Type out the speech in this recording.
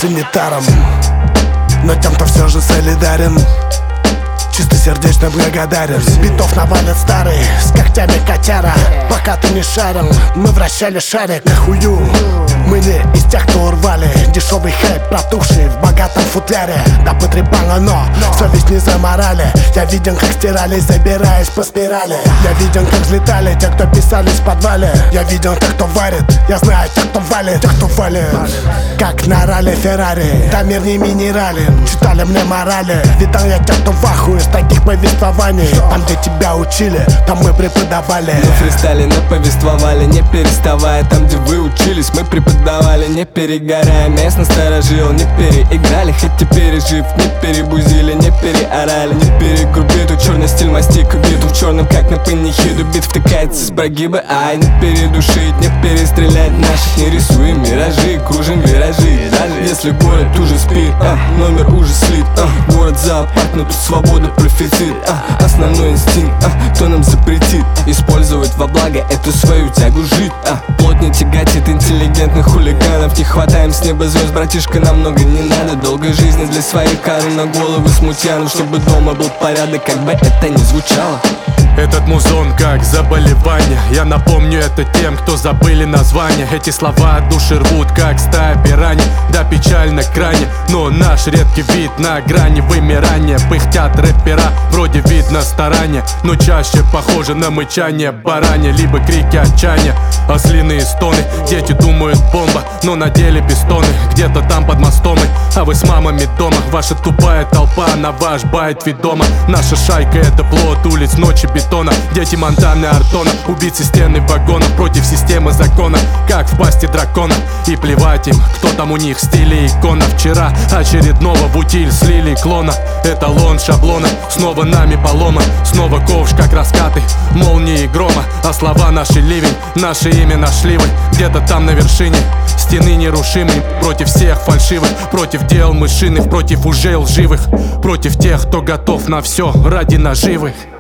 санитаром, но тем, кто все же солидарен, чистосердечно благодарен. С битов навалят старые, с когтями котяра. Пока ты не шарил, мы вращали шарик. Нахую, мы не из тех, кто урвали дешевый хайп, протухший в богатом футляре. Да потрепало, но совесть не заморали. Я виден, как стирали, забираясь по спирали. Я виден, как взлетали те, кто писались в подвале. Я виден тех, кто варит, я знаю тех, кто валит. Тех, кто валит, как на ралли Феррари. Там мир не минерален, читали мне морали. Видал я тех, кто в ахуе с таких повествований. Там, где тебя учили, там мы преподавали. Мы фристайли наповествовали, не переставая. Там, где вы учились, мы преподавали, не перегорая. Местно сторожил, не переиграли. Хоть и пережив, не перебузили, не переорали, не перегрубиту. Черный стиль мастик биту в черном, как на панихиду. Бит втыкается с прогиба, ай, не передушить, не перестрелять наших. Не рисуем миражи, кружим виражи. Даже если город уже спит, номер уже слит. Город зоопарк, но тут свобода профицит. Основной инстинкт, кто нам запретит использовать во благо эту свою тягу жить. Плоть не тяготит интеллигентных хулиганов. Не хватаем с неба звезд, братишка, нам много не надо. Долгой жизни для своих кары на головы смутьянов, чтобы дома был порядок, как бы это ни звучало. Этот музон как заболевание. Я напомню это тем, кто забыли название. Эти слова от души рвут, как стая пираний. Да, печально крайне, но наш редкий вид на грани вымирания. Пыхтят рэпера, вроде видно старания, но чаще похоже на мычание баранья, либо крики отчаяния, ослиные стоны. Дети думают бомба, но на деле пистоны. Где-то там под мостом, а вы с мамами дома. Ваша тупая толпа на ваш байт ведома. Наша шайка — это плод улиц, ночи бетона. Дети Монтаны, Артона, убийцы стены вагонов. Против системы закона, как в пасти дракона. И плевать им, кто там у них в стиле икона. Вчера очередного в утиль слили клона. Эталон шаблона, снова нами поломан. Снова ковш, как раскаты молнии и грома. А слова наши ливень, наше имя нашли вы. Где-то там на вершине стены нерушимой. Против всех фальшивых, против дел мышиных, против уже лживых, против тех, кто готов на все ради наживы.